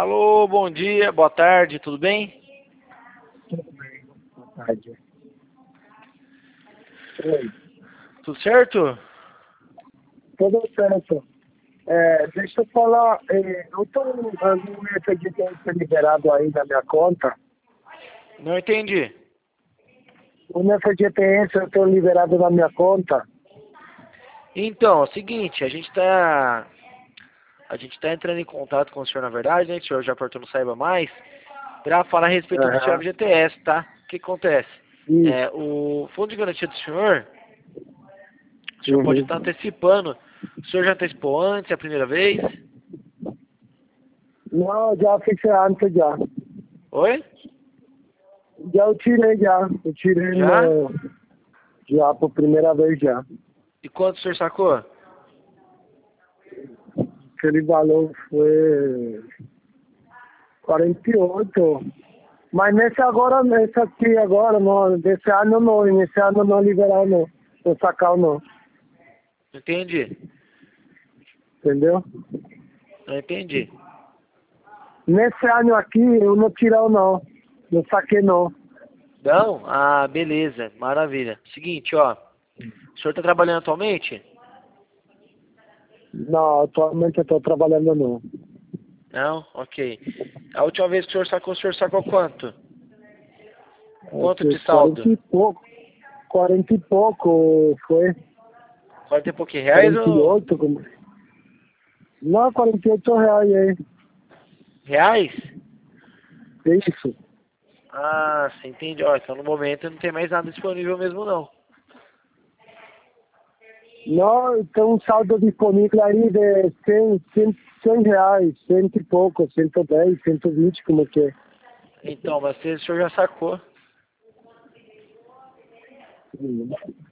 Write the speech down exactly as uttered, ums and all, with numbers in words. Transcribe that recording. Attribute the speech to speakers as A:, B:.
A: Alô, bom dia, boa tarde, tudo bem?
B: Tudo bem, boa tarde. Oi,
A: Tudo certo?
B: tudo certo. É, deixa eu falar, é, eu tô, a minha F G T S liberado aí na minha conta.
A: Não entendi.
B: O meu F G T S eu tô liberado na minha conta.
A: Então, é o seguinte, a gente tá. A gente tá entrando em contato com o senhor, na verdade, né? Que o senhor já apertou no Saiba Mais, pra falar a respeito do seu
B: Aham.
A: F G T S, tá? O que acontece?
B: Isso.
A: É, o fundo de garantia do senhor, o senhor pode
B: Uhum.
A: estar antecipando. O senhor já antecipou antes, é a primeira vez?
B: Não, já fiz antes já.
A: Oi?
B: Já eu tirei já. Eu tirei
A: Já?
B: no, já por primeira vez já.
A: E quanto o senhor sacou?
B: Aquele valor foi quarenta e oito. Mas nesse agora, nesse aqui agora, não, desse ano não, nesse ano não liberar não, não sacar não,
A: Entendi.
B: entendeu?
A: Não entendi.
B: Nesse ano aqui eu não tirei não, não saquei não.
A: Não? Ah, beleza, maravilha. Seguinte, ó. O senhor tá trabalhando atualmente?
B: Não, atualmente eu tô trabalhando não.
A: Não? Ok. A última vez que o senhor sacou, o senhor sacou quanto?
B: É
A: Quanto
B: que
A: de
B: quarenta
A: saldo?
B: e pouco, quarenta e pouco foi,
A: quarenta e poucos reais
B: quarenta e
A: ou
B: oito como... Não, quarenta e oito reais aí,
A: reais?
B: é isso.
A: Ah, você entende. Ó, então no momento não tem mais nada disponível mesmo não.
B: Não, tem um saldo disponível aí de cem, cem, cem reais, cento e pouco, cento e dez, cento e vinte, como que é.
A: Então, mas se o senhor já sacou.
B: Hum.